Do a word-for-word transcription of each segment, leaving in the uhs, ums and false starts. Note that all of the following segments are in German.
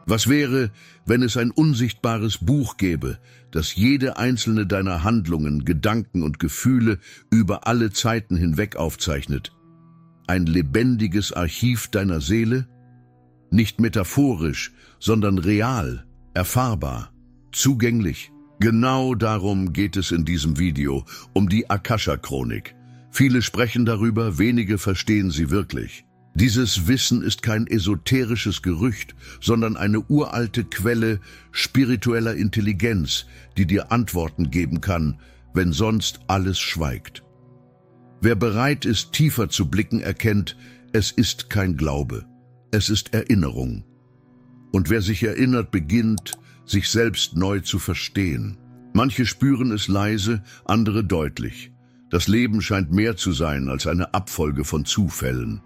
Was wäre, wenn es ein unsichtbares Buch gäbe, das jede einzelne deiner Handlungen, Gedanken und Gefühle über alle Zeiten hinweg aufzeichnet? Ein lebendiges Archiv deiner Seele? Nicht metaphorisch, sondern real, erfahrbar, zugänglich. Genau darum geht es in diesem Video, um die Akasha-Chronik. Viele sprechen darüber, wenige verstehen sie wirklich. Dieses Wissen ist kein esoterisches Gerücht, sondern eine uralte Quelle spiritueller Intelligenz, die dir Antworten geben kann, wenn sonst alles schweigt. Wer bereit ist, tiefer zu blicken, erkennt, es ist kein Glaube, es ist Erinnerung. Und wer sich erinnert, beginnt, sich selbst neu zu verstehen. Manche spüren es leise, andere deutlich. Das Leben scheint mehr zu sein als eine Abfolge von Zufällen.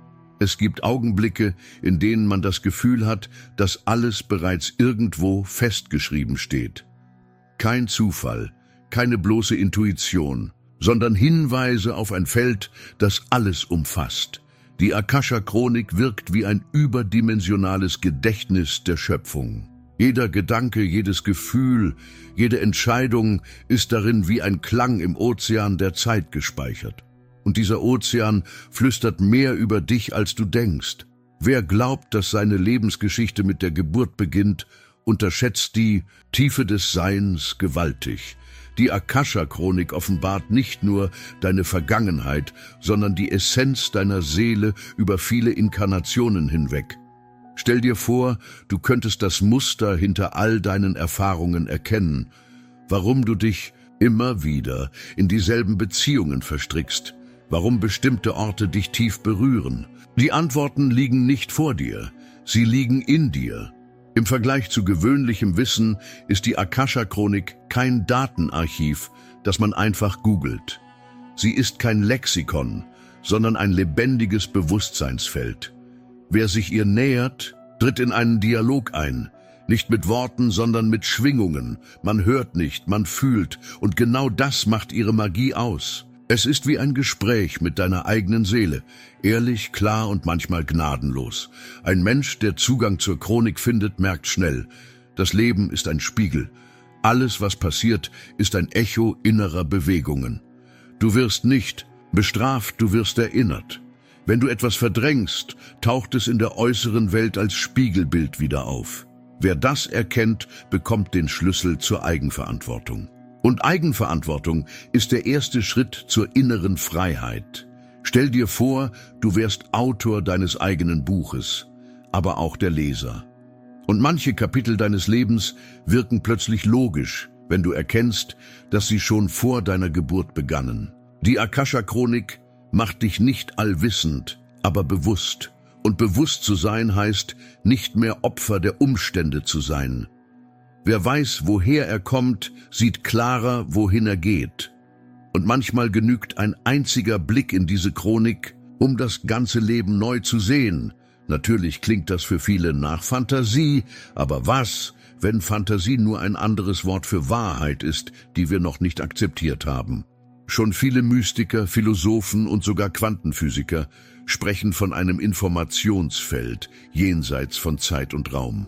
Es gibt Augenblicke, in denen man das Gefühl hat, dass alles bereits irgendwo festgeschrieben steht. Kein Zufall, keine bloße Intuition, sondern Hinweise auf ein Feld, das alles umfasst. Die Akasha-Chronik wirkt wie ein überdimensionales Gedächtnis der Schöpfung. Jeder Gedanke, jedes Gefühl, jede Entscheidung ist darin wie ein Klang im Ozean der Zeit gespeichert. Und dieser Ozean flüstert mehr über dich, als du denkst. Wer glaubt, dass seine Lebensgeschichte mit der Geburt beginnt, unterschätzt die Tiefe des Seins gewaltig. Die Akasha-Chronik offenbart nicht nur deine Vergangenheit, sondern die Essenz deiner Seele über viele Inkarnationen hinweg. Stell dir vor, du könntest das Muster hinter all deinen Erfahrungen erkennen, warum du dich immer wieder in dieselben Beziehungen verstrickst, warum bestimmte Orte dich tief berühren. Die Antworten liegen nicht vor dir, sie liegen in dir. Im Vergleich zu gewöhnlichem Wissen ist die Akasha-Chronik kein Datenarchiv, das man einfach googelt. Sie ist kein Lexikon, sondern ein lebendiges Bewusstseinsfeld. Wer sich ihr nähert, tritt in einen Dialog ein, nicht mit Worten, sondern mit Schwingungen. Man hört nicht, man fühlt, und genau das macht ihre Magie aus. Es ist wie ein Gespräch mit deiner eigenen Seele, ehrlich, klar und manchmal gnadenlos. Ein Mensch, der Zugang zur Chronik findet, merkt schnell, das Leben ist ein Spiegel. Alles, was passiert, ist ein Echo innerer Bewegungen. Du wirst nicht bestraft, du wirst erinnert. Wenn du etwas verdrängst, taucht es in der äußeren Welt als Spiegelbild wieder auf. Wer das erkennt, bekommt den Schlüssel zur Eigenverantwortung. Und Eigenverantwortung ist der erste Schritt zur inneren Freiheit. Stell dir vor, du wärst Autor deines eigenen Buches, aber auch der Leser. Und manche Kapitel deines Lebens wirken plötzlich logisch, wenn du erkennst, dass sie schon vor deiner Geburt begannen. Die Akasha-Chronik macht dich nicht allwissend, aber bewusst. Und bewusst zu sein heißt, nicht mehr Opfer der Umstände zu sein. Wer weiß, woher er kommt, sieht klarer, wohin er geht. Und manchmal genügt ein einziger Blick in diese Chronik, um das ganze Leben neu zu sehen. Natürlich klingt das für viele nach Fantasie, aber was, wenn Fantasie nur ein anderes Wort für Wahrheit ist, die wir noch nicht akzeptiert haben? Schon viele Mystiker, Philosophen und sogar Quantenphysiker sprechen von einem Informationsfeld jenseits von Zeit und Raum.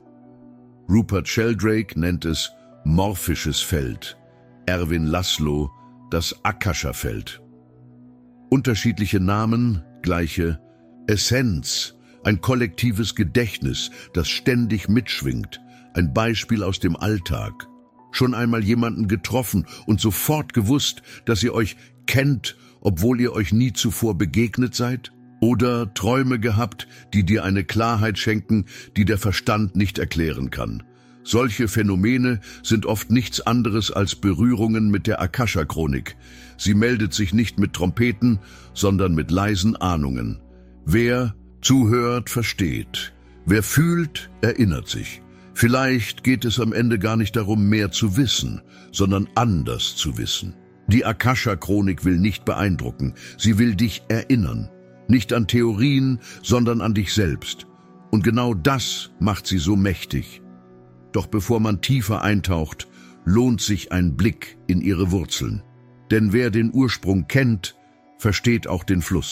Rupert Sheldrake nennt es morphisches Feld, Erwin Laszlo das Akasha-Feld. Unterschiedliche Namen, gleiche Essenz, ein kollektives Gedächtnis, das ständig mitschwingt, ein Beispiel aus dem Alltag. Schon einmal jemanden getroffen und sofort gewusst, dass ihr euch kennt, obwohl ihr euch nie zuvor begegnet seid? Oder Träume gehabt, die dir eine Klarheit schenken, die der Verstand nicht erklären kann. Solche Phänomene sind oft nichts anderes als Berührungen mit der Akasha-Chronik. Sie meldet sich nicht mit Trompeten, sondern mit leisen Ahnungen. Wer zuhört, versteht. Wer fühlt, erinnert sich. Vielleicht geht es am Ende gar nicht darum, mehr zu wissen, sondern anders zu wissen. Die Akasha-Chronik will nicht beeindrucken, sie will dich erinnern. Nicht an Theorien, sondern an dich selbst. Und genau das macht sie so mächtig. Doch bevor man tiefer eintaucht, lohnt sich ein Blick in ihre Wurzeln. Denn wer den Ursprung kennt, versteht auch den Fluss.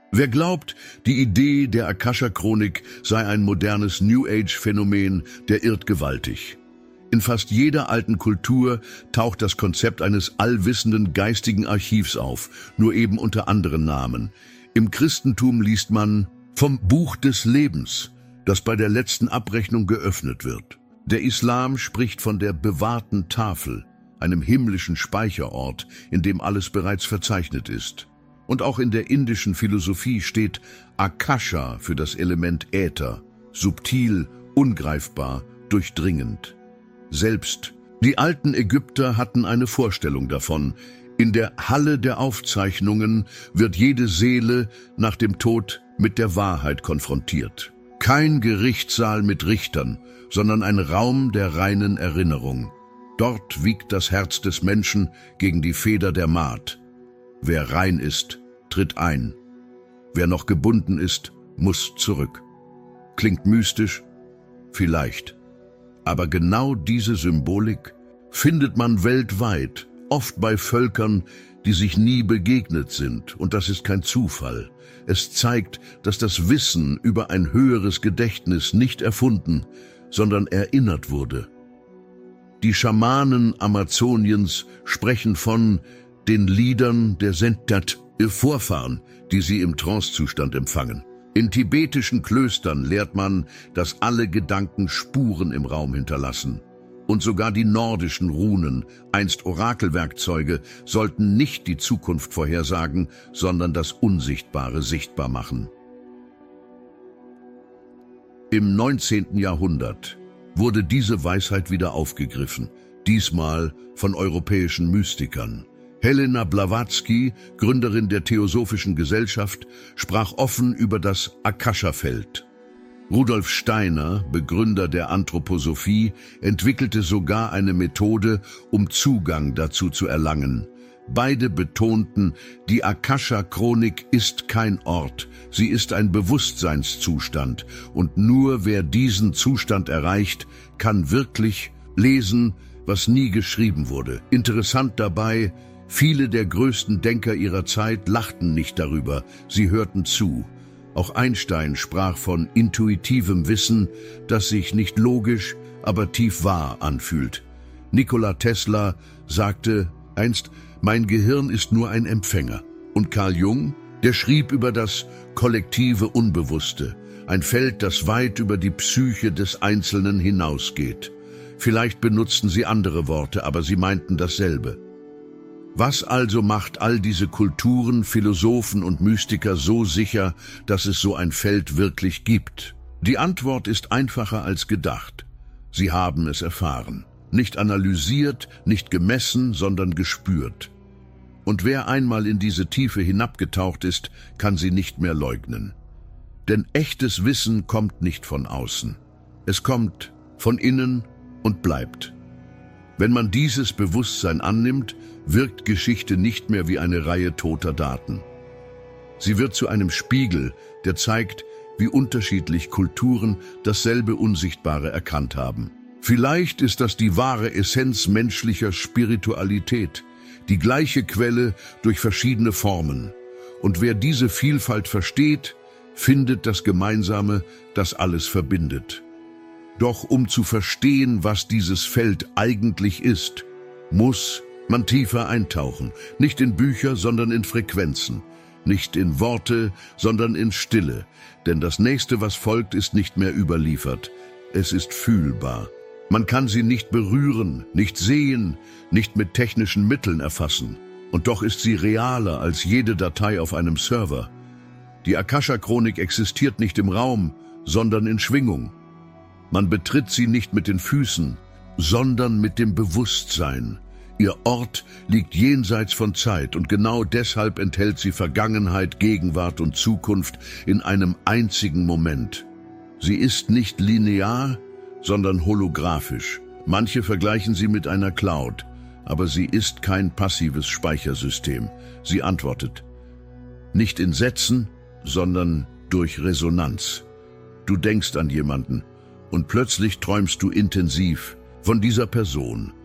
Wer glaubt, die Idee der Akasha-Chronik sei ein modernes New-Age-Phänomen, der irrt gewaltig. In fast jeder alten Kultur taucht das Konzept eines allwissenden geistigen Archivs auf, nur eben unter anderen Namen. Im Christentum liest man vom Buch des Lebens, das bei der letzten Abrechnung geöffnet wird. Der Islam spricht von der bewahrten Tafel, einem himmlischen Speicherort, in dem alles bereits verzeichnet ist. Und auch in der indischen Philosophie steht Akasha für das Element Äther, subtil, ungreifbar, durchdringend. Selbst die alten Ägypter hatten eine Vorstellung davon. In der Halle der Aufzeichnungen wird jede Seele nach dem Tod mit der Wahrheit konfrontiert. Kein Gerichtssaal mit Richtern, sondern ein Raum der reinen Erinnerung. Dort wiegt das Herz des Menschen gegen die Feder der Maat. Wer rein ist, tritt ein. Wer noch gebunden ist, muss zurück. Klingt mystisch? Vielleicht. Aber genau diese Symbolik findet man weltweit, oft bei Völkern, die sich nie begegnet sind. Und das ist kein Zufall. Es zeigt, dass das Wissen über ein höheres Gedächtnis nicht erfunden, sondern erinnert wurde. Die Schamanen Amazoniens sprechen von den Liedern der Sentat, ihr Vorfahren, die sie im Trancezustand empfangen. In tibetischen Klöstern lehrt man, dass alle Gedanken Spuren im Raum hinterlassen. Und sogar die nordischen Runen, einst Orakelwerkzeuge, sollten nicht die Zukunft vorhersagen, sondern das Unsichtbare sichtbar machen. Im neunzehnten Jahrhundert wurde diese Weisheit wieder aufgegriffen, diesmal von europäischen Mystikern. Helena Blavatsky, Gründerin der Theosophischen Gesellschaft, sprach offen über das Akasha-Feld. Rudolf Steiner, Begründer der Anthroposophie, entwickelte sogar eine Methode, um Zugang dazu zu erlangen. Beide betonten, die Akasha-Chronik ist kein Ort, sie ist ein Bewusstseinszustand und nur wer diesen Zustand erreicht, kann wirklich lesen, was nie geschrieben wurde. Interessant dabei, viele der größten Denker ihrer Zeit lachten nicht darüber, sie hörten zu. Auch Einstein sprach von intuitivem Wissen, das sich nicht logisch, aber tief wahr anfühlt. Nikola Tesla sagte einst, mein Gehirn ist nur ein Empfänger. Und Carl Jung, der schrieb über das kollektive Unbewusste, ein Feld, das weit über die Psyche des Einzelnen hinausgeht. Vielleicht benutzten sie andere Worte, aber sie meinten dasselbe. Was also macht all diese Kulturen, Philosophen und Mystiker so sicher, dass es so ein Feld wirklich gibt? Die Antwort ist einfacher als gedacht. Sie haben es erfahren. Nicht analysiert, nicht gemessen, sondern gespürt. Und wer einmal in diese Tiefe hinabgetaucht ist, kann sie nicht mehr leugnen. Denn echtes Wissen kommt nicht von außen. Es kommt von innen und bleibt. Wenn man dieses Bewusstsein annimmt, wirkt Geschichte nicht mehr wie eine Reihe toter Daten. Sie wird zu einem Spiegel, der zeigt, wie unterschiedlich Kulturen dasselbe Unsichtbare erkannt haben. Vielleicht ist das die wahre Essenz menschlicher Spiritualität, die gleiche Quelle durch verschiedene Formen. Und wer diese Vielfalt versteht, findet das Gemeinsame, das alles verbindet. Doch um zu verstehen, was dieses Feld eigentlich ist, muss man tiefer eintauchen, nicht in Bücher, sondern in Frequenzen, nicht in Worte, sondern in Stille, denn das Nächste, was folgt, ist nicht mehr überliefert, es ist fühlbar. Man kann sie nicht berühren, nicht sehen, nicht mit technischen Mitteln erfassen, und doch ist sie realer als jede Datei auf einem Server. Die Akasha-Chronik existiert nicht im Raum, sondern in Schwingung. Man betritt sie nicht mit den Füßen, sondern mit dem Bewusstsein. Ihr Ort liegt jenseits von Zeit und genau deshalb enthält sie Vergangenheit, Gegenwart und Zukunft in einem einzigen Moment. Sie ist nicht linear, sondern holographisch. Manche vergleichen sie mit einer Cloud, aber sie ist kein passives Speichersystem. Sie antwortet nicht in Sätzen, sondern durch Resonanz. Du denkst an jemanden und plötzlich träumst du intensiv von dieser Person.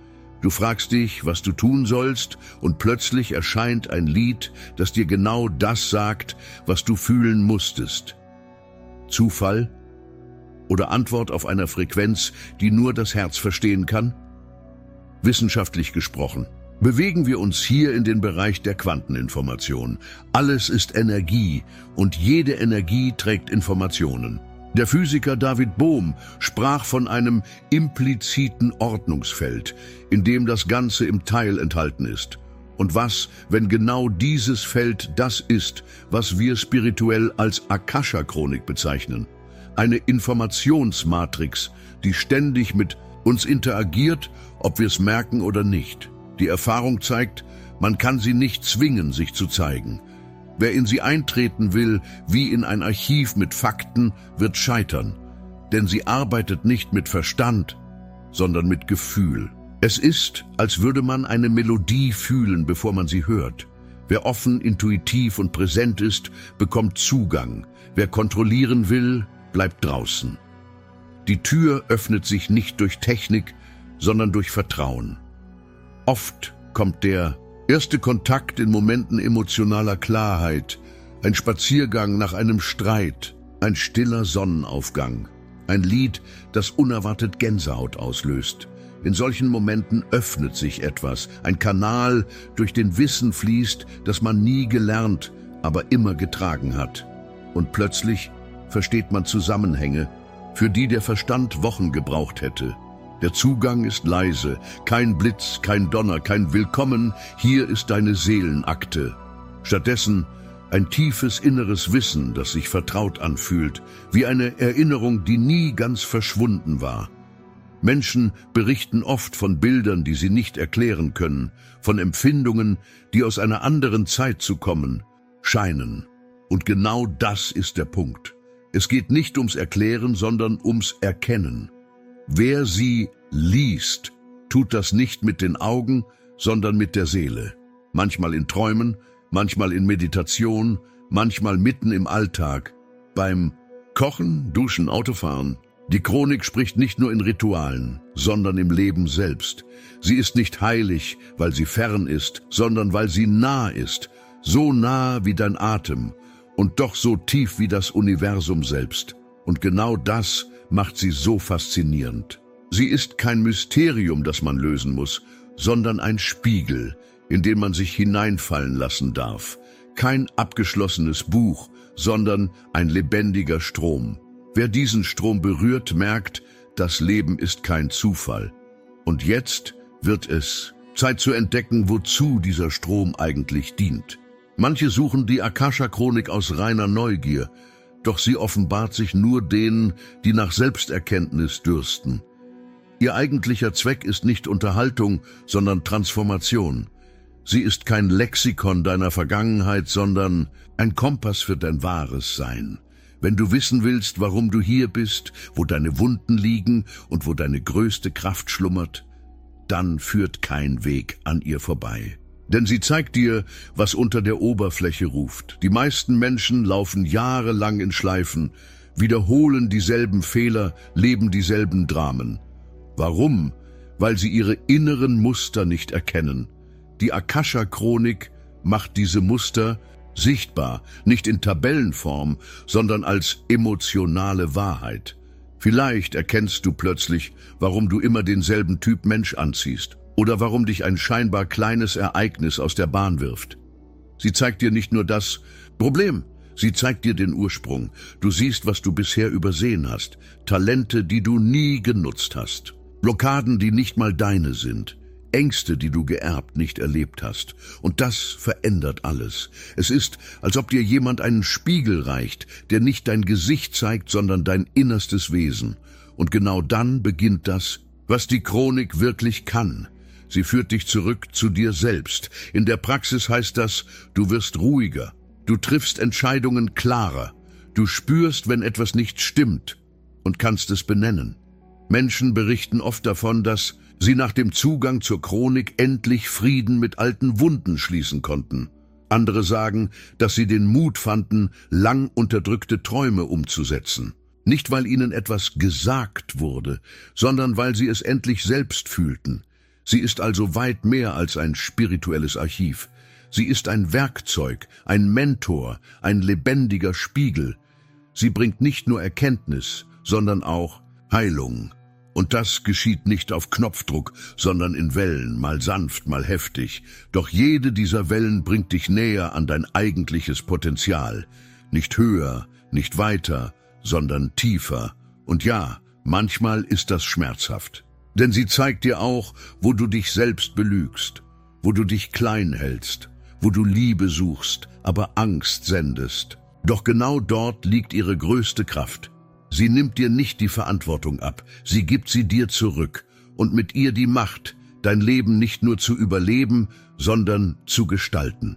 Du fragst dich, was du tun sollst, und plötzlich erscheint ein Lied, das dir genau das sagt, was du fühlen musstest. Zufall? Oder Antwort auf einer Frequenz, die nur das Herz verstehen kann? Wissenschaftlich gesprochen bewegen wir uns hier in den Bereich der Quanteninformation. Alles ist Energie und jede Energie trägt Informationen. Der Physiker David Bohm sprach von einem impliziten Ordnungsfeld, in dem das Ganze im Teil enthalten ist. Und was, wenn genau dieses Feld das ist, was wir spirituell als Akasha-Chronik bezeichnen? Eine Informationsmatrix, die ständig mit uns interagiert, ob wir es merken oder nicht. Die Erfahrung zeigt, man kann sie nicht zwingen, sich zu zeigen. Wer in sie eintreten will, wie in ein Archiv mit Fakten, wird scheitern. Denn sie arbeitet nicht mit Verstand, sondern mit Gefühl. Es ist, als würde man eine Melodie fühlen, bevor man sie hört. Wer offen, intuitiv und präsent ist, bekommt Zugang. Wer kontrollieren will, bleibt draußen. Die Tür öffnet sich nicht durch Technik, sondern durch Vertrauen. Oft kommt der erste Kontakt in Momenten emotionaler Klarheit, ein Spaziergang nach einem Streit, ein stiller Sonnenaufgang, ein Lied, das unerwartet Gänsehaut auslöst. In solchen Momenten öffnet sich etwas, ein Kanal, durch den Wissen fließt, das man nie gelernt, aber immer getragen hat. Und plötzlich versteht man Zusammenhänge, für die der Verstand Wochen gebraucht hätte. Der Zugang ist leise, kein Blitz, kein Donner, kein Willkommen, hier ist deine Seelenakte. Stattdessen ein tiefes inneres Wissen, das sich vertraut anfühlt, wie eine Erinnerung, die nie ganz verschwunden war. Menschen berichten oft von Bildern, die sie nicht erklären können, von Empfindungen, die aus einer anderen Zeit zu kommen scheinen. Und genau das ist der Punkt. Es geht nicht ums Erklären, sondern ums Erkennen. Wer sie liest, tut das nicht mit den Augen, sondern mit der Seele. Manchmal in Träumen, manchmal in Meditation, manchmal mitten im Alltag. Beim Kochen, Duschen, Autofahren. Die Chronik spricht nicht nur in Ritualen, sondern im Leben selbst. Sie ist nicht heilig, weil sie fern ist, sondern weil sie nah ist. So nah wie dein Atem und doch so tief wie das Universum selbst. Und genau das macht sie so faszinierend. Sie ist kein Mysterium, das man lösen muss, sondern ein Spiegel, in den man sich hineinfallen lassen darf. Kein abgeschlossenes Buch, sondern ein lebendiger Strom. Wer diesen Strom berührt, merkt, das Leben ist kein Zufall. Und jetzt wird es Zeit zu entdecken, wozu dieser Strom eigentlich dient. Manche suchen die Akasha-Chronik aus reiner Neugier, doch sie offenbart sich nur denen, die nach Selbsterkenntnis dürsten. Ihr eigentlicher Zweck ist nicht Unterhaltung, sondern Transformation. Sie ist kein Lexikon deiner Vergangenheit, sondern ein Kompass für dein wahres Sein. Wenn du wissen willst, warum du hier bist, wo deine Wunden liegen und wo deine größte Kraft schlummert, dann führt kein Weg an ihr vorbei. Denn sie zeigt dir, was unter der Oberfläche ruft. Die meisten Menschen laufen jahrelang in Schleifen, wiederholen dieselben Fehler, leben dieselben Dramen. Warum? Weil sie ihre inneren Muster nicht erkennen. Die Akasha-Chronik macht diese Muster sichtbar, nicht in Tabellenform, sondern als emotionale Wahrheit. Vielleicht erkennst du plötzlich, warum du immer denselben Typ Mensch anziehst. Oder warum dich ein scheinbar kleines Ereignis aus der Bahn wirft. Sie zeigt dir nicht nur das Problem, sie zeigt dir den Ursprung. Du siehst, was du bisher übersehen hast, Talente, die du nie genutzt hast, Blockaden, die nicht mal deine sind, Ängste, die du geerbt, nicht erlebt hast. Und das verändert alles. Es ist, als ob dir jemand einen Spiegel reicht, der nicht dein Gesicht zeigt, sondern dein innerstes Wesen. Und genau dann beginnt das, was die Chronik wirklich kann. Sie führt dich zurück zu dir selbst. In der Praxis heißt das, du wirst ruhiger, du triffst Entscheidungen klarer, du spürst, wenn etwas nicht stimmt und kannst es benennen. Menschen berichten oft davon, dass sie nach dem Zugang zur Chronik endlich Frieden mit alten Wunden schließen konnten. Andere sagen, dass sie den Mut fanden, lang unterdrückte Träume umzusetzen. Nicht, weil ihnen etwas gesagt wurde, sondern weil sie es endlich selbst fühlten. Sie ist also weit mehr als ein spirituelles Archiv. Sie ist ein Werkzeug, ein Mentor, ein lebendiger Spiegel. Sie bringt nicht nur Erkenntnis, sondern auch Heilung. Und das geschieht nicht auf Knopfdruck, sondern in Wellen, mal sanft, mal heftig. Doch jede dieser Wellen bringt dich näher an dein eigentliches Potenzial. Nicht höher, nicht weiter, sondern tiefer. Und ja, manchmal ist das schmerzhaft. Denn sie zeigt dir auch, wo du dich selbst belügst, wo du dich klein hältst, wo du Liebe suchst, aber Angst sendest. Doch genau dort liegt ihre größte Kraft. Sie nimmt dir nicht die Verantwortung ab, sie gibt sie dir zurück und mit ihr die Macht, dein Leben nicht nur zu überleben, sondern zu gestalten.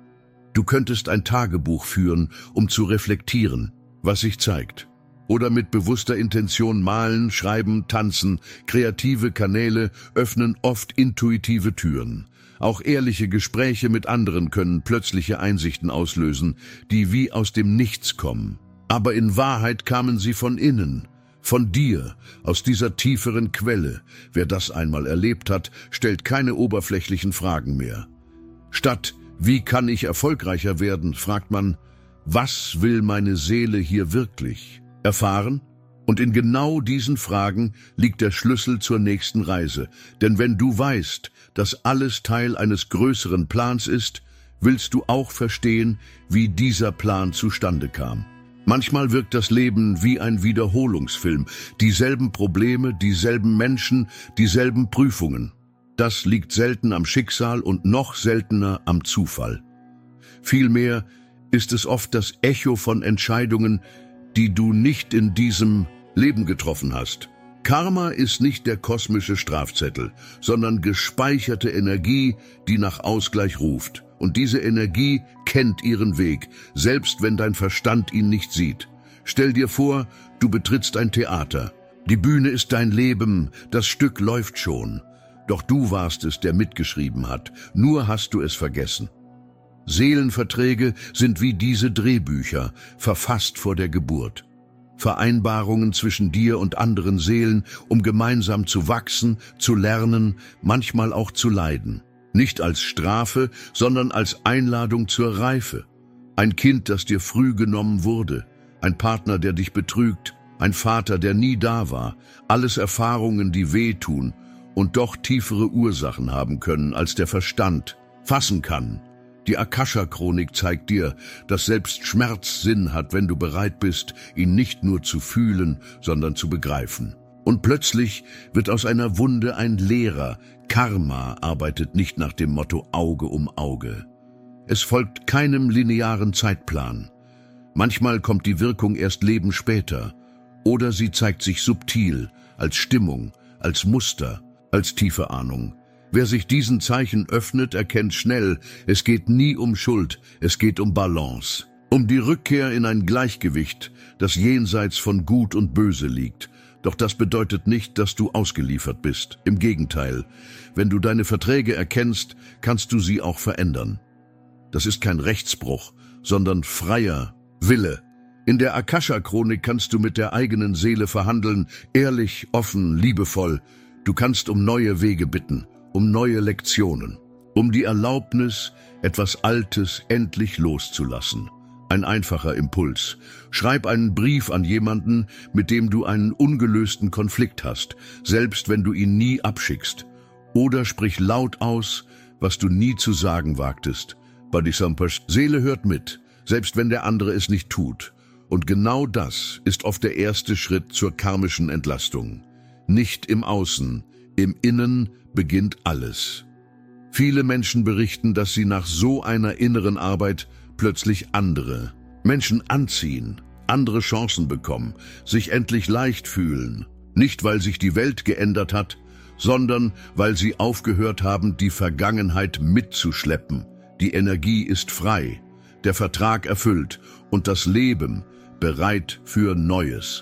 Du könntest ein Tagebuch führen, um zu reflektieren, was sich zeigt. Oder mit bewusster Intention malen, schreiben, tanzen. Kreative Kanäle öffnen oft intuitive Türen. Auch ehrliche Gespräche mit anderen können plötzliche Einsichten auslösen, die wie aus dem Nichts kommen. Aber in Wahrheit kamen sie von innen, von dir, aus dieser tieferen Quelle. Wer das einmal erlebt hat, stellt keine oberflächlichen Fragen mehr. Statt »Wie kann ich erfolgreicher werden?« fragt man, »Was will meine Seele hier wirklich erfahren?« Und in genau diesen Fragen liegt der Schlüssel zur nächsten Reise. Denn wenn du weißt, dass alles Teil eines größeren Plans ist, willst du auch verstehen, wie dieser Plan zustande kam. Manchmal wirkt das Leben wie ein Wiederholungsfilm. Dieselben Probleme, dieselben Menschen, dieselben Prüfungen. Das liegt selten am Schicksal und noch seltener am Zufall. Vielmehr ist es oft das Echo von Entscheidungen, die du nicht in diesem Leben getroffen hast. Karma ist nicht der kosmische Strafzettel, sondern gespeicherte Energie, die nach Ausgleich ruft. Und diese Energie kennt ihren Weg, selbst wenn dein Verstand ihn nicht sieht. Stell dir vor, du betrittst ein Theater. Die Bühne ist dein Leben, das Stück läuft schon. Doch du warst es, der mitgeschrieben hat, nur hast du es vergessen. Seelenverträge sind wie diese Drehbücher, verfasst vor der Geburt. Vereinbarungen zwischen dir und anderen Seelen, um gemeinsam zu wachsen, zu lernen, manchmal auch zu leiden. Nicht als Strafe, sondern als Einladung zur Reife. Ein Kind, das dir früh genommen wurde, ein Partner, der dich betrügt, ein Vater, der nie da war, alles Erfahrungen, die wehtun und doch tiefere Ursachen haben können, als der Verstand fassen kann. Die Akasha-Chronik zeigt dir, dass selbst Schmerz Sinn hat, wenn du bereit bist, ihn nicht nur zu fühlen, sondern zu begreifen. Und plötzlich wird aus einer Wunde ein Lehrer. Karma arbeitet nicht nach dem Motto Auge um Auge. Es folgt keinem linearen Zeitplan. Manchmal kommt die Wirkung erst Leben später. Oder sie zeigt sich subtil, als Stimmung, als Muster, als tiefe Ahnung. Wer sich diesen Zeichen öffnet, erkennt schnell, es geht nie um Schuld, es geht um Balance. Um die Rückkehr in ein Gleichgewicht, das jenseits von Gut und Böse liegt. Doch das bedeutet nicht, dass du ausgeliefert bist. Im Gegenteil, wenn du deine Verträge erkennst, kannst du sie auch verändern. Das ist kein Rechtsbruch, sondern freier Wille. In der Akasha-Chronik kannst du mit der eigenen Seele verhandeln, ehrlich, offen, liebevoll. Du kannst um neue Wege bitten, um neue Lektionen, um die Erlaubnis, etwas Altes endlich loszulassen. Ein einfacher Impuls. Schreib einen Brief an jemanden, mit dem du einen ungelösten Konflikt hast, selbst wenn du ihn nie abschickst. Oder sprich laut aus, was du nie zu sagen wagtest. Bodhisambhas Seele hört mit, selbst wenn der andere es nicht tut. Und genau das ist oft der erste Schritt zur karmischen Entlastung. Nicht im Außen, im Innen beginnt alles. Viele Menschen berichten, dass sie nach so einer inneren Arbeit plötzlich andere Menschen anziehen, andere Chancen bekommen, sich endlich leicht fühlen. Nicht, weil sich die Welt geändert hat, sondern weil sie aufgehört haben, die Vergangenheit mitzuschleppen. Die Energie ist frei, der Vertrag erfüllt und das Leben bereit für Neues.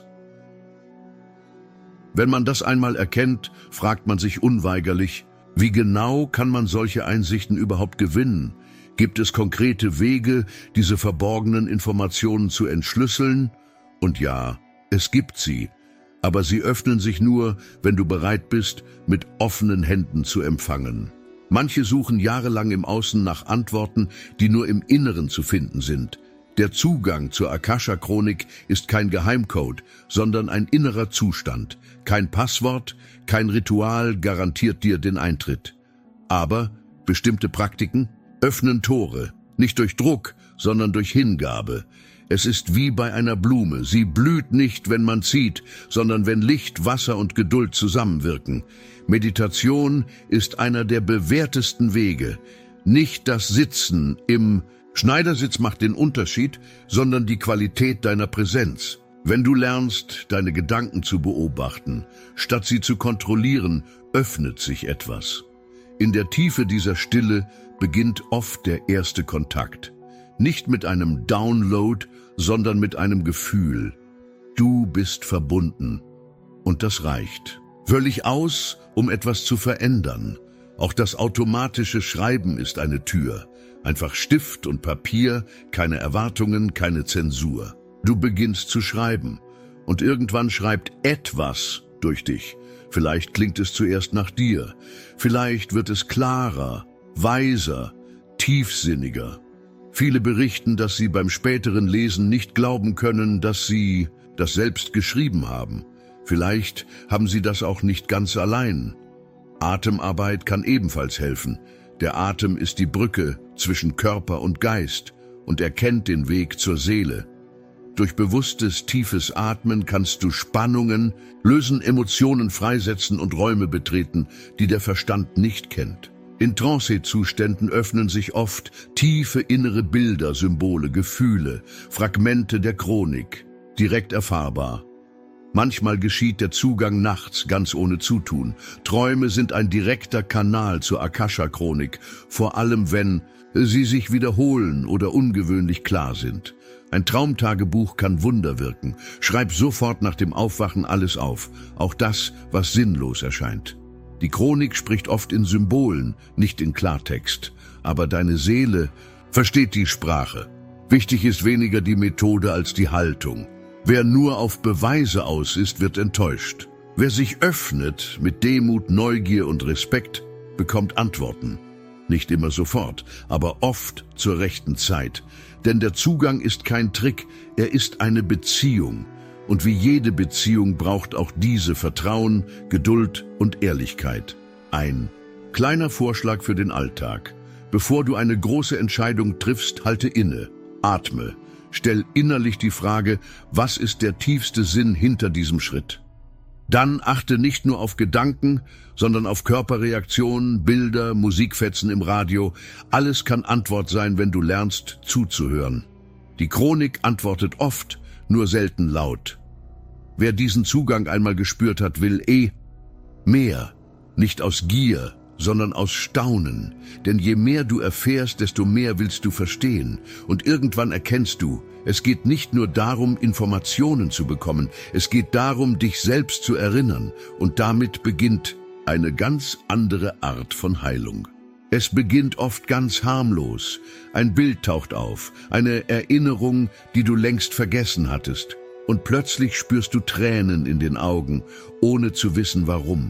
Wenn man das einmal erkennt, fragt man sich unweigerlich, wie genau kann man solche Einsichten überhaupt gewinnen? Gibt es konkrete Wege, diese verborgenen Informationen zu entschlüsseln? Und ja, es gibt sie. aber sie öffnen sich nur, wenn du bereit bist, mit offenen Händen zu empfangen. Manche suchen jahrelang im Außen nach Antworten, die nur im Inneren zu finden sind. Der Zugang zur Akasha-Chronik ist kein Geheimcode, sondern ein innerer Zustand. Kein Passwort, kein Ritual garantiert dir den Eintritt. Aber bestimmte Praktiken öffnen Tore, nicht durch Druck, sondern durch Hingabe. Es ist wie bei einer Blume. Sie blüht nicht, wenn man zieht, sondern wenn Licht, Wasser und Geduld zusammenwirken. Meditation ist einer der bewährtesten Wege. Nicht das Sitzen im Schneidersitz macht den Unterschied, sondern die Qualität deiner Präsenz. Wenn du lernst, deine Gedanken zu beobachten, statt sie zu kontrollieren, öffnet sich etwas. In der Tiefe dieser Stille beginnt oft der erste Kontakt. Nicht mit einem Download, sondern mit einem Gefühl. Du bist verbunden. Und das reicht. Völlig aus, um etwas zu verändern. Auch das automatische Schreiben ist eine Tür. Einfach Stift und Papier, keine Erwartungen, keine Zensur. Du beginnst zu schreiben. Und irgendwann schreibt etwas durch dich. Vielleicht klingt es zuerst nach dir. Vielleicht wird es klarer, weiser, tiefsinniger. Viele berichten, dass sie beim späteren Lesen nicht glauben können, dass sie das selbst geschrieben haben. Vielleicht haben sie das auch nicht ganz allein. Atemarbeit kann ebenfalls helfen. Der Atem ist die Brücke zwischen Körper und Geist und erkennt den Weg zur Seele. Durch bewusstes, tiefes Atmen kannst du Spannungen lösen, Emotionen freisetzen und Räume betreten, die der Verstand nicht kennt. In Trance-Zuständen öffnen sich oft tiefe innere Bilder, Symbole, Gefühle, Fragmente der Chronik, direkt erfahrbar. Manchmal geschieht der Zugang nachts, ganz ohne Zutun. Träume sind ein direkter Kanal zur Akasha-Chronik, vor allem wenn sie sich wiederholen oder ungewöhnlich klar sind. Ein Traumtagebuch kann Wunder wirken. Schreib sofort nach dem Aufwachen alles auf, auch das, was sinnlos erscheint. Die Chronik spricht oft in Symbolen, nicht in Klartext. Aber deine Seele versteht die Sprache. Wichtig ist weniger die Methode als die Haltung. Wer nur auf Beweise aus ist, wird enttäuscht. Wer sich öffnet mit Demut, Neugier und Respekt, bekommt Antworten. Nicht immer sofort, aber oft zur rechten Zeit. Denn der Zugang ist kein Trick, er ist eine Beziehung. Und wie jede Beziehung braucht auch diese Vertrauen, Geduld und Ehrlichkeit. Ein kleiner Vorschlag für den Alltag. Bevor du eine große Entscheidung triffst, halte inne, atme. Stell innerlich die Frage, was ist der tiefste Sinn hinter diesem Schritt? Dann achte nicht nur auf Gedanken, sondern auf Körperreaktionen, Bilder, Musikfetzen im Radio. Alles kann Antwort sein, wenn du lernst, zuzuhören. Die Chronik antwortet oft, nur selten laut. Wer diesen Zugang einmal gespürt hat, will eh mehr, nicht aus Gier, sondern aus Staunen. Denn je mehr du erfährst, desto mehr willst du verstehen. Und irgendwann erkennst du, es geht nicht nur darum, Informationen zu bekommen, es geht darum, dich selbst zu erinnern. Und damit beginnt eine ganz andere Art von Heilung. Es beginnt oft ganz harmlos. Ein Bild taucht auf, eine Erinnerung, die du längst vergessen hattest. Und plötzlich spürst du Tränen in den Augen, ohne zu wissen warum.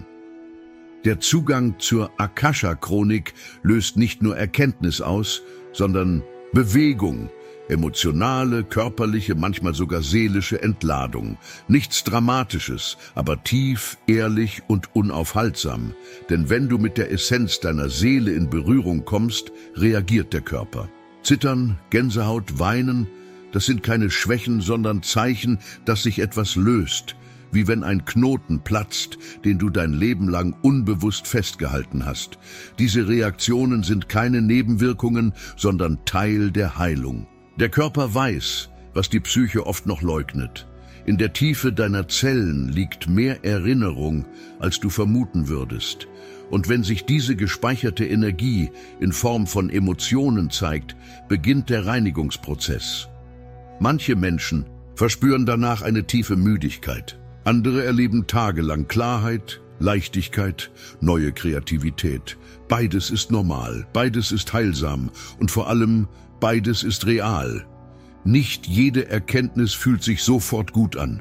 Der Zugang zur Akasha-Chronik löst nicht nur Erkenntnis aus, sondern Bewegung, emotionale, körperliche, manchmal sogar seelische Entladung. Nichts Dramatisches, aber tief, ehrlich und unaufhaltsam. Denn wenn du mit der Essenz deiner Seele in Berührung kommst, reagiert der Körper. Zittern, Gänsehaut, Weinen, das sind keine Schwächen, sondern Zeichen, dass sich etwas löst. Wie wenn ein Knoten platzt, den du dein Leben lang unbewusst festgehalten hast. Diese Reaktionen sind keine Nebenwirkungen, sondern Teil der Heilung. Der Körper weiß, was die Psyche oft noch leugnet. In der Tiefe deiner Zellen liegt mehr Erinnerung, als du vermuten würdest. Und wenn sich diese gespeicherte Energie in Form von Emotionen zeigt, beginnt der Reinigungsprozess. Manche Menschen verspüren danach eine tiefe Müdigkeit. Andere erleben tagelang Klarheit, Leichtigkeit, neue Kreativität. Beides ist normal, beides ist heilsam und vor allem beides ist real. Nicht jede Erkenntnis fühlt sich sofort gut an.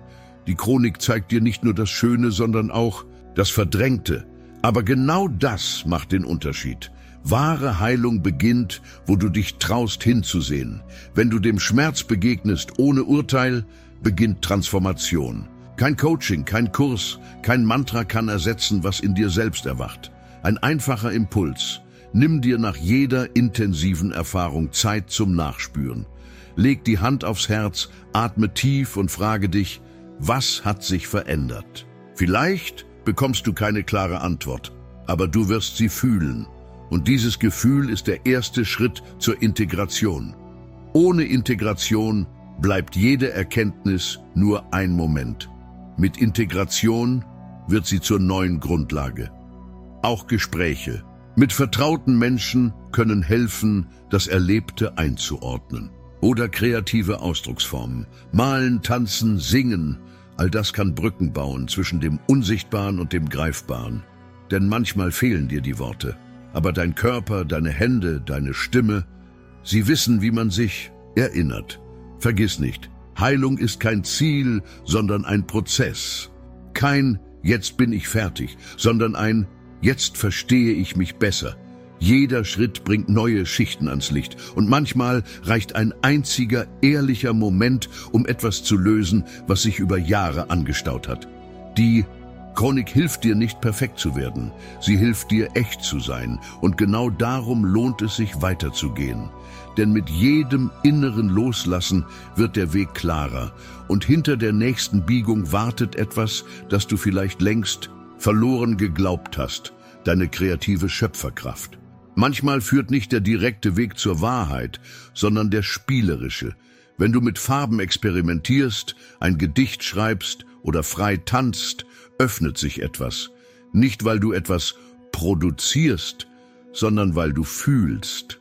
Die Chronik zeigt dir nicht nur das Schöne, sondern auch das Verdrängte. Aber genau das macht den Unterschied. Wahre Heilung beginnt, wo du dich traust hinzusehen. Wenn du dem Schmerz begegnest ohne Urteil, beginnt Transformation. Kein Coaching, kein Kurs, kein Mantra kann ersetzen, was in dir selbst erwacht. Ein einfacher Impuls. Nimm dir nach jeder intensiven Erfahrung Zeit zum Nachspüren. Leg die Hand aufs Herz, atme tief und frage dich, was hat sich verändert? Vielleicht bekommst du keine klare Antwort, aber du wirst sie fühlen. Und dieses Gefühl ist der erste Schritt zur Integration. Ohne Integration bleibt jede Erkenntnis nur ein Moment. Mit Integration wird sie zur neuen Grundlage. Auch Gespräche mit vertrauten Menschen können helfen, das Erlebte einzuordnen. Oder kreative Ausdrucksformen. Malen, tanzen, singen. All das kann Brücken bauen zwischen dem Unsichtbaren und dem Greifbaren. Denn manchmal fehlen dir die Worte. Aber dein Körper, deine Hände, deine Stimme, sie wissen, wie man sich erinnert. Vergiss nicht, Heilung ist kein Ziel, sondern ein Prozess. Kein „Jetzt bin ich fertig", sondern ein „Jetzt verstehe ich mich besser". Jeder Schritt bringt neue Schichten ans Licht. Und manchmal reicht ein einziger, ehrlicher Moment, um etwas zu lösen, was sich über Jahre angestaut hat. Die Chronik hilft dir nicht, perfekt zu werden. Sie hilft dir, echt zu sein. Und genau darum lohnt es sich, weiterzugehen. Denn mit jedem inneren Loslassen wird der Weg klarer. Und hinter der nächsten Biegung wartet etwas, das du vielleicht längst verloren geglaubt hast. Deine kreative Schöpferkraft. Manchmal führt nicht der direkte Weg zur Wahrheit, sondern der spielerische. Wenn du mit Farben experimentierst, ein Gedicht schreibst oder frei tanzt, öffnet sich etwas. Nicht, weil du etwas produzierst, sondern weil du fühlst.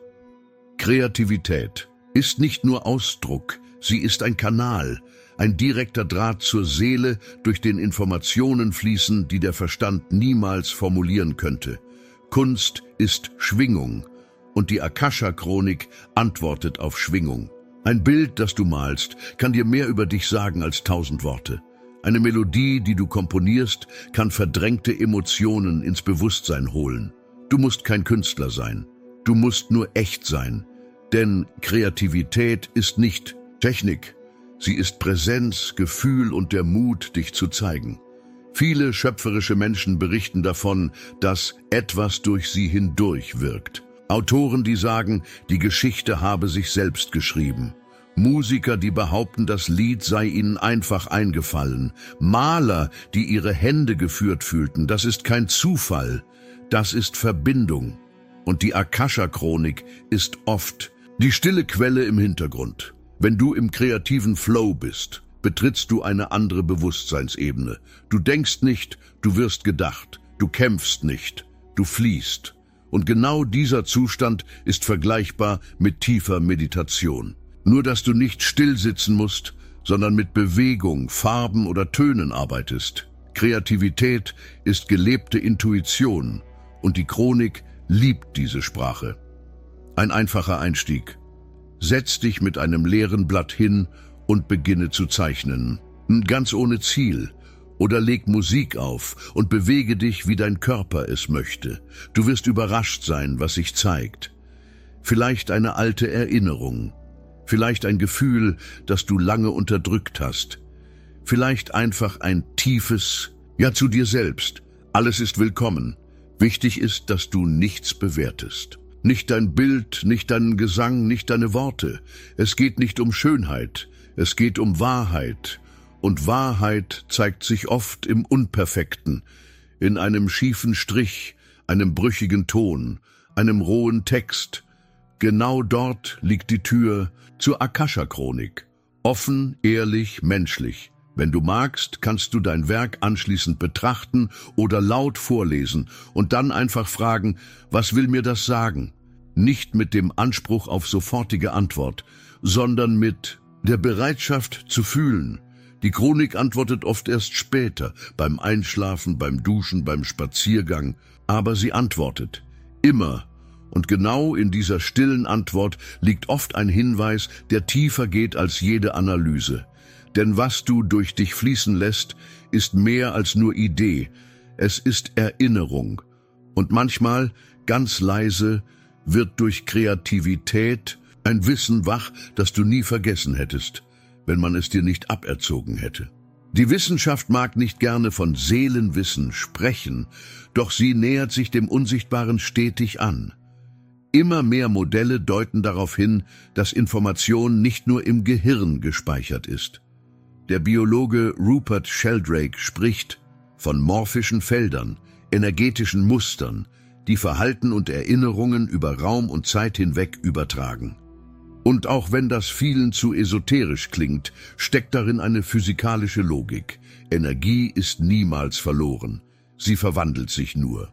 Kreativität ist nicht nur Ausdruck, sie ist ein Kanal, ein direkter Draht zur Seele, durch den Informationen fließen, die der Verstand niemals formulieren könnte. Kunst ist Schwingung und die Akasha-Chronik antwortet auf Schwingung. Ein Bild, das du malst, kann dir mehr über dich sagen als tausend Worte. Eine Melodie, die du komponierst, kann verdrängte Emotionen ins Bewusstsein holen. Du musst kein Künstler sein. Du musst nur echt sein. Denn Kreativität ist nicht Technik. Sie ist Präsenz, Gefühl und der Mut, dich zu zeigen. Viele schöpferische Menschen berichten davon, dass etwas durch sie hindurch wirkt. Autoren, die sagen, die Geschichte habe sich selbst geschrieben. Musiker, die behaupten, das Lied sei ihnen einfach eingefallen. Maler, die ihre Hände geführt fühlten. Das ist kein Zufall, das ist Verbindung. Und die Akasha-Chronik ist oft die stille Quelle im Hintergrund. Wenn du im kreativen Flow bist, betrittst du eine andere Bewusstseinsebene. Du denkst nicht, du wirst gedacht. Du kämpfst nicht, du fließt. Und genau dieser Zustand ist vergleichbar mit tiefer Meditation. Nur, dass du nicht still sitzen musst, sondern mit Bewegung, Farben oder Tönen arbeitest. Kreativität ist gelebte Intuition und die Chronik liebt diese Sprache. Ein einfacher Einstieg. Setz dich mit einem leeren Blatt hin und beginne zu zeichnen. Ganz ohne Ziel. Oder leg Musik auf und bewege dich, wie dein Körper es möchte. Du wirst überrascht sein, was sich zeigt. Vielleicht eine alte Erinnerung. Vielleicht ein Gefühl, das du lange unterdrückt hast. Vielleicht einfach ein tiefes Ja zu dir selbst. Alles ist willkommen. Wichtig ist, dass du nichts bewertest. Nicht dein Bild, nicht deinen Gesang, nicht deine Worte. Es geht nicht um Schönheit, es geht um Wahrheit. Und Wahrheit zeigt sich oft im Unperfekten, in einem schiefen Strich, einem brüchigen Ton, einem rohen Text. Genau dort liegt die Tür zur Akasha-Chronik. Offen, ehrlich, menschlich. Wenn du magst, kannst du dein Werk anschließend betrachten oder laut vorlesen und dann einfach fragen, was will mir das sagen? Nicht mit dem Anspruch auf sofortige Antwort, sondern mit der Bereitschaft zu fühlen. Die Chronik antwortet oft erst später, beim Einschlafen, beim Duschen, beim Spaziergang, aber sie antwortet. Immer. Und genau in dieser stillen Antwort liegt oft ein Hinweis, der tiefer geht als jede Analyse. Denn was du durch dich fließen lässt, ist mehr als nur Idee. Es ist Erinnerung. Und manchmal, ganz leise, wird durch Kreativität ein Wissen wach, das du nie vergessen hättest, wenn man es dir nicht aberzogen hätte. Die Wissenschaft mag nicht gerne von Seelenwissen sprechen, doch sie nähert sich dem Unsichtbaren stetig an. Immer mehr Modelle deuten darauf hin, dass Information nicht nur im Gehirn gespeichert ist. Der Biologe Rupert Sheldrake spricht von morphischen Feldern, energetischen Mustern, die Verhalten und Erinnerungen über Raum und Zeit hinweg übertragen. Und auch wenn das vielen zu esoterisch klingt, steckt darin eine physikalische Logik. Energie ist niemals verloren, sie verwandelt sich nur.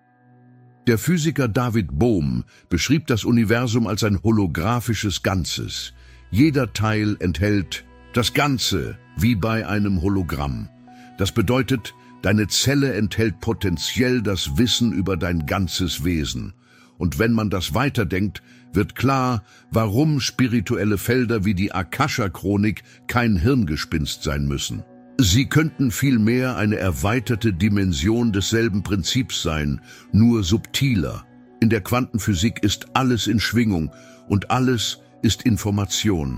Der Physiker David Bohm beschrieb das Universum als ein holographisches Ganzes. Jeder Teil enthält das Ganze, wie bei einem Hologramm. Das bedeutet, deine Zelle enthält potenziell das Wissen über dein ganzes Wesen. Und wenn man das weiterdenkt, wird klar, warum spirituelle Felder wie die Akasha-Chronik kein Hirngespinst sein müssen. Sie könnten vielmehr eine erweiterte Dimension desselben Prinzips sein, nur subtiler. In der Quantenphysik ist alles in Schwingung und alles ist Information.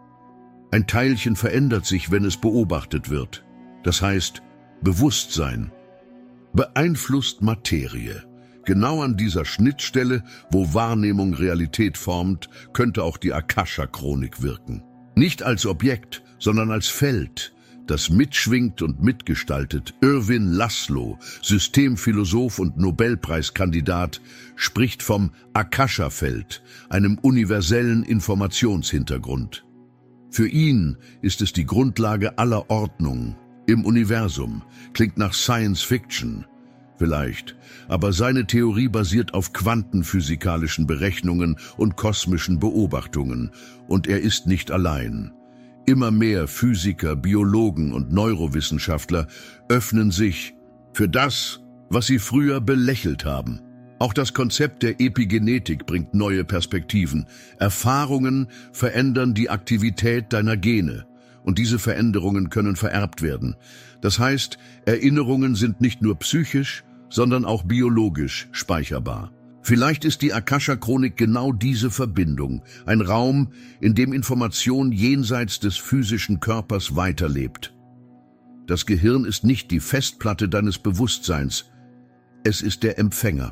Ein Teilchen verändert sich, wenn es beobachtet wird. Das heißt, Bewusstsein beeinflusst Materie. Genau an dieser Schnittstelle, wo Wahrnehmung Realität formt, könnte auch die Akasha-Chronik wirken. Nicht als Objekt, sondern als Feld, das mitschwingt und mitgestaltet. Irvin Laszlo, Systemphilosoph und Nobelpreiskandidat, spricht vom Akasha-Feld, einem universellen Informationshintergrund. Für ihn ist es die Grundlage aller Ordnung im Universum. Klingt nach Science Fiction. Vielleicht, aber seine Theorie basiert auf quantenphysikalischen Berechnungen und kosmischen Beobachtungen. Und er ist nicht allein. Immer mehr Physiker, Biologen und Neurowissenschaftler öffnen sich für das, was sie früher belächelt haben. Auch das Konzept der Epigenetik bringt neue Perspektiven. Erfahrungen verändern die Aktivität deiner Gene. Und diese Veränderungen können vererbt werden. Das heißt, Erinnerungen sind nicht nur psychisch, sondern auch biologisch speicherbar. Vielleicht ist die Akasha-Chronik genau diese Verbindung, ein Raum, in dem Information jenseits des physischen Körpers weiterlebt. Das Gehirn ist nicht die Festplatte deines Bewusstseins, es ist der Empfänger.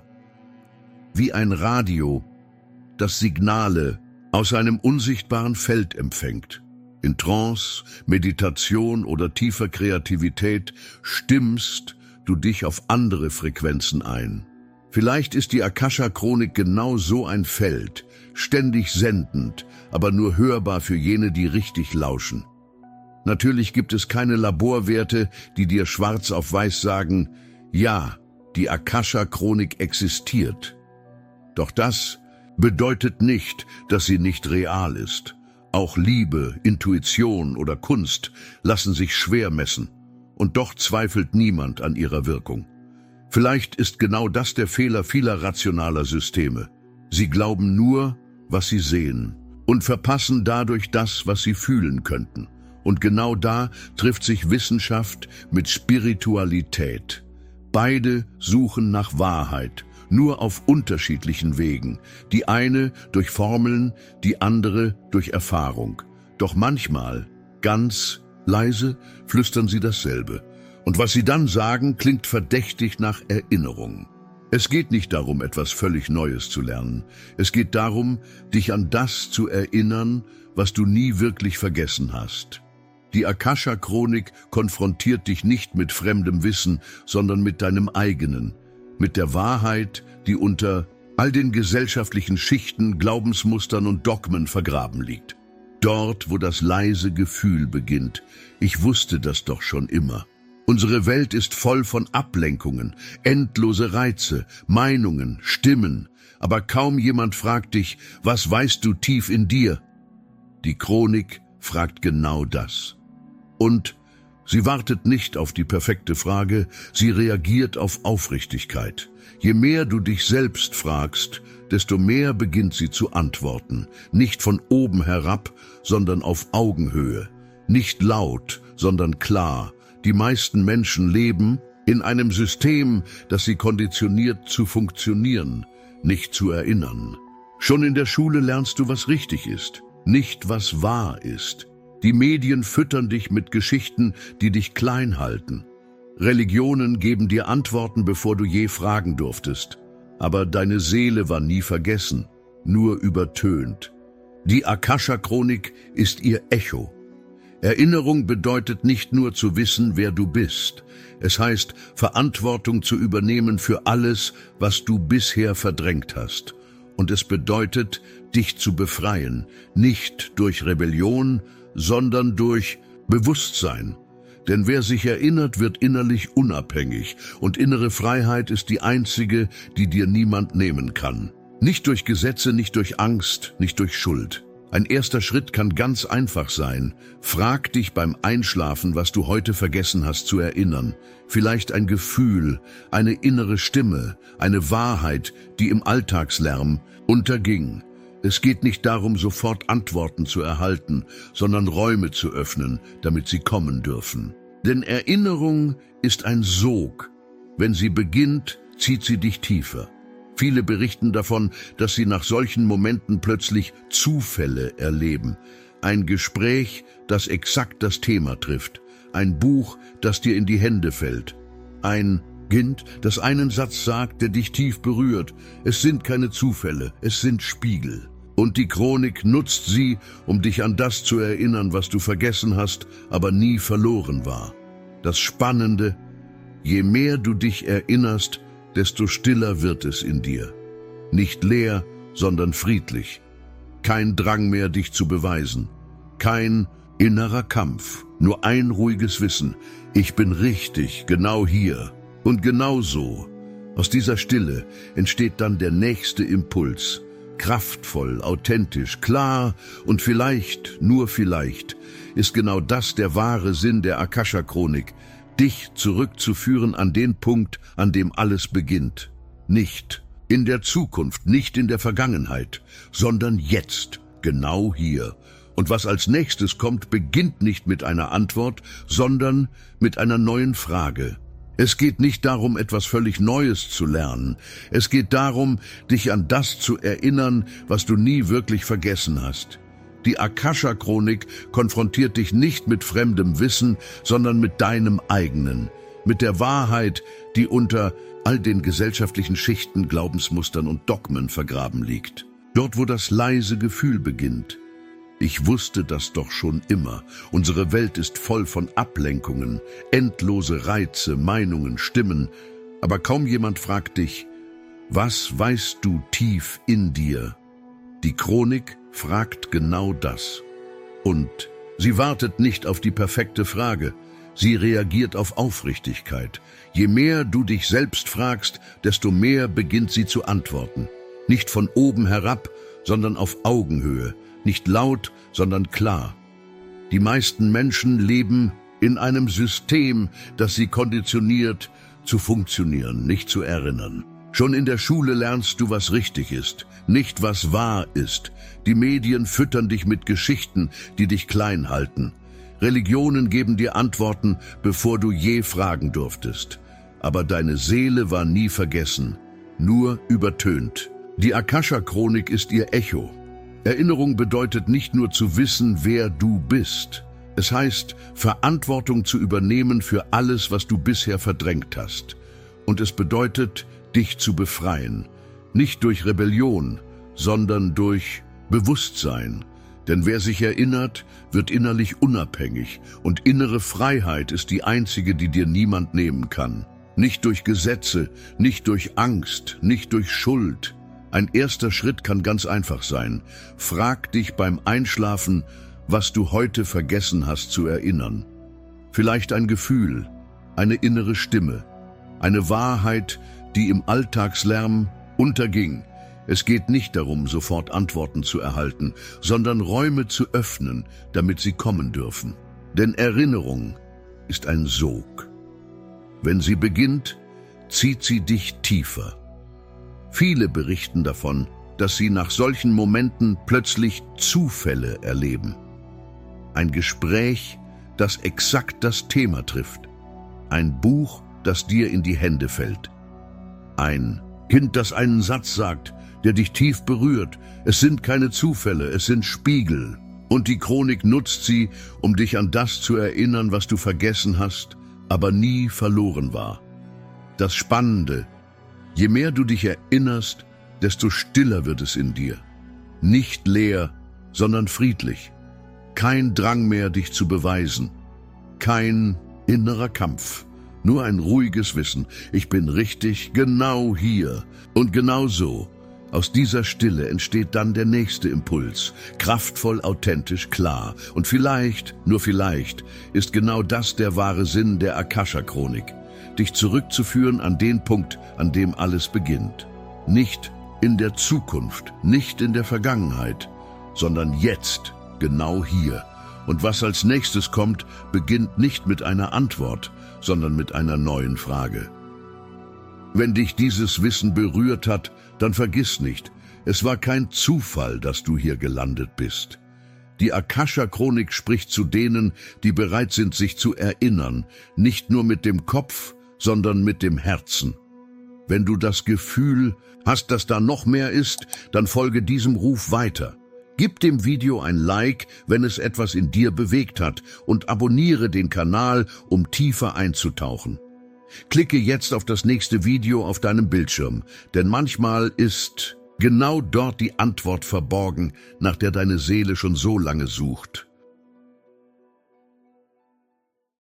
Wie ein Radio, das Signale aus einem unsichtbaren Feld empfängt. In Trance, Meditation oder tiefer Kreativität stimmst du dich auf andere Frequenzen ein. Vielleicht ist die Akasha-Chronik genau so ein Feld, ständig sendend, aber nur hörbar für jene, die richtig lauschen. Natürlich gibt es keine Laborwerte, die dir schwarz auf weiß sagen, ja, die Akasha-Chronik existiert. Doch das bedeutet nicht, dass sie nicht real ist. Auch Liebe, Intuition oder Kunst lassen sich schwer messen. Und doch zweifelt niemand an ihrer Wirkung. Vielleicht ist genau das der Fehler vieler rationaler Systeme. Sie glauben nur, was sie sehen und verpassen dadurch das, was sie fühlen könnten. Und genau da trifft sich Wissenschaft mit Spiritualität. Beide suchen nach Wahrheit, nur auf unterschiedlichen Wegen. Die eine durch Formeln, die andere durch Erfahrung. Doch manchmal, ganz leise, flüstern sie dasselbe. Und was sie dann sagen, klingt verdächtig nach Erinnerung. Es geht nicht darum, etwas völlig Neues zu lernen. Es geht darum, dich an das zu erinnern, was du nie wirklich vergessen hast. Die Akasha-Chronik konfrontiert dich nicht mit fremdem Wissen, sondern mit deinem eigenen, mit der Wahrheit, die unter all den gesellschaftlichen Schichten, Glaubensmustern und Dogmen vergraben liegt. Dort, wo das leise Gefühl beginnt. Ich wusste das doch schon immer. Unsere Welt ist voll von Ablenkungen, endlose Reize, Meinungen, Stimmen. Aber kaum jemand fragt dich, was weißt du tief in dir? Die Chronik fragt genau das. Und sie wartet nicht auf die perfekte Frage, sie reagiert auf Aufrichtigkeit. Je mehr du dich selbst fragst, desto mehr beginnt sie zu antworten. Nicht von oben herab, sondern auf Augenhöhe. nicht laut, sondern klar. Die meisten Menschen leben in einem System, das sie konditioniert zu funktionieren, nicht zu erinnern. Schon in der Schule lernst du, was richtig ist, nicht was wahr ist. Die Medien füttern dich mit Geschichten, die dich klein halten. Religionen geben dir Antworten, bevor du je fragen durftest. Aber deine Seele war nie vergessen, nur übertönt. Die Akasha-Chronik ist ihr Echo. Erinnerung bedeutet nicht nur zu wissen, wer du bist. Es heißt, Verantwortung zu übernehmen für alles, was du bisher verdrängt hast. Und es bedeutet, dich zu befreien, nicht durch Rebellion, sondern durch Bewusstsein. Denn wer sich erinnert, wird innerlich unabhängig, und innere Freiheit ist die einzige, die dir niemand nehmen kann. Nicht durch Gesetze, nicht durch Angst, nicht durch Schuld. Ein erster Schritt kann ganz einfach sein. Frag dich beim Einschlafen, was du heute vergessen hast zu erinnern. Vielleicht ein Gefühl, eine innere Stimme, eine Wahrheit, die im Alltagslärm unterging. Es geht nicht darum, sofort Antworten zu erhalten, sondern Räume zu öffnen, damit sie kommen dürfen. Denn Erinnerung ist ein Sog. Wenn sie beginnt, zieht sie dich tiefer. Viele berichten davon, dass sie nach solchen Momenten plötzlich Zufälle erleben. Ein Gespräch, das exakt das Thema trifft. Ein Buch, das dir in die Hände fällt. Ein Kind, das einen Satz sagt, der dich tief berührt. Es sind keine Zufälle, es sind Spiegel. Und die Chronik nutzt sie, um dich an das zu erinnern, was du vergessen hast, aber nie verloren war. Das Spannende: Je mehr du dich erinnerst, desto stiller wird es in dir. Nicht leer, sondern friedlich. Kein Drang mehr, dich zu beweisen. Kein innerer Kampf, nur ein ruhiges Wissen: Ich bin richtig, genau hier. Und genau so. Aus dieser Stille entsteht dann der nächste Impuls. Kraftvoll, authentisch, klar und vielleicht, nur vielleicht, ist genau das der wahre Sinn der Akasha-Chronik, dich zurückzuführen an den Punkt, an dem alles beginnt. Nicht in der Zukunft, nicht in der Vergangenheit, sondern jetzt, genau hier. Und was als nächstes kommt, beginnt nicht mit einer Antwort, sondern mit einer neuen Frage. Es geht nicht darum, etwas völlig Neues zu lernen. Es geht darum, dich an das zu erinnern, was du nie wirklich vergessen hast. Die Akasha-Chronik konfrontiert dich nicht mit fremdem Wissen, sondern mit deinem eigenen, mit der Wahrheit, die unter all den gesellschaftlichen Schichten, Glaubensmustern und Dogmen vergraben liegt. Dort, wo das leise Gefühl beginnt: Ich wusste das doch schon immer. Unsere Welt ist voll von Ablenkungen, endlose Reize, Meinungen, Stimmen. Aber kaum jemand fragt dich: Was weißt du tief in dir? Die Chronik fragt genau das. Und sie wartet nicht auf die perfekte Frage. Sie reagiert auf Aufrichtigkeit. Je mehr du dich selbst fragst, desto mehr beginnt sie zu antworten. Nicht von oben herab, sondern auf Augenhöhe. Nicht laut, sondern klar. Die meisten Menschen leben in einem System, das sie konditioniert, zu funktionieren, nicht zu erinnern. Schon in der Schule lernst du, was richtig ist, nicht was wahr ist. Die Medien füttern dich mit Geschichten, die dich klein halten. Religionen geben dir Antworten, bevor du je fragen durftest. Aber deine Seele war nie vergessen, nur übertönt. Die Akasha-Chronik ist ihr Echo. Erinnerung bedeutet nicht nur zu wissen, wer du bist. Es heißt, Verantwortung zu übernehmen für alles, was du bisher verdrängt hast. Und es bedeutet, dich zu befreien. Nicht durch Rebellion, sondern durch Bewusstsein. Denn wer sich erinnert, wird innerlich unabhängig. Und innere Freiheit ist die einzige, die dir niemand nehmen kann. Nicht durch Gesetze, nicht durch Angst, nicht durch Schuld. Ein erster Schritt kann ganz einfach sein. Frag dich beim Einschlafen, was du heute vergessen hast zu erinnern. Vielleicht ein Gefühl, eine innere Stimme, eine Wahrheit, die im Alltagslärm unterging. Es geht nicht darum, sofort Antworten zu erhalten, sondern Räume zu öffnen, damit sie kommen dürfen. Denn Erinnerung ist ein Sog. Wenn sie beginnt, zieht sie dich tiefer. Viele berichten davon, dass sie nach solchen Momenten plötzlich Zufälle erleben. Ein Gespräch, das exakt das Thema trifft. Ein Buch, das dir in die Hände fällt. Ein Kind, das einen Satz sagt, der dich tief berührt. Es sind keine Zufälle, es sind Spiegel. Und die Chronik nutzt sie, um dich an das zu erinnern, was du vergessen hast, aber nie verloren war. Das Spannende: Je mehr du dich erinnerst, desto stiller wird es in dir. Nicht leer, sondern friedlich. Kein Drang mehr, dich zu beweisen. Kein innerer Kampf. Nur ein ruhiges Wissen. Ich bin richtig, genau hier. Und genau so. Aus dieser Stille entsteht dann der nächste Impuls. Kraftvoll, authentisch, klar. Und vielleicht, nur vielleicht, ist genau das der wahre Sinn der Akasha-Chronik. Dich zurückzuführen an den Punkt, an dem alles beginnt. Nicht in der Zukunft, nicht in der Vergangenheit, sondern jetzt, genau hier. Und was als nächstes kommt, beginnt nicht mit einer Antwort, sondern mit einer neuen Frage. Wenn dich dieses Wissen berührt hat, dann vergiss nicht, es war kein Zufall, dass du hier gelandet bist. Die Akasha-Chronik spricht zu denen, die bereit sind, sich zu erinnern, nicht nur mit dem Kopf, sondern mit dem Herzen. Wenn du das Gefühl hast, dass da noch mehr ist, dann folge diesem Ruf weiter. Gib dem Video ein Like, wenn es etwas in dir bewegt hat, und abonniere den Kanal, um tiefer einzutauchen. Klicke jetzt auf das nächste Video auf deinem Bildschirm, denn manchmal ist genau dort die Antwort verborgen, nach der deine Seele schon so lange sucht.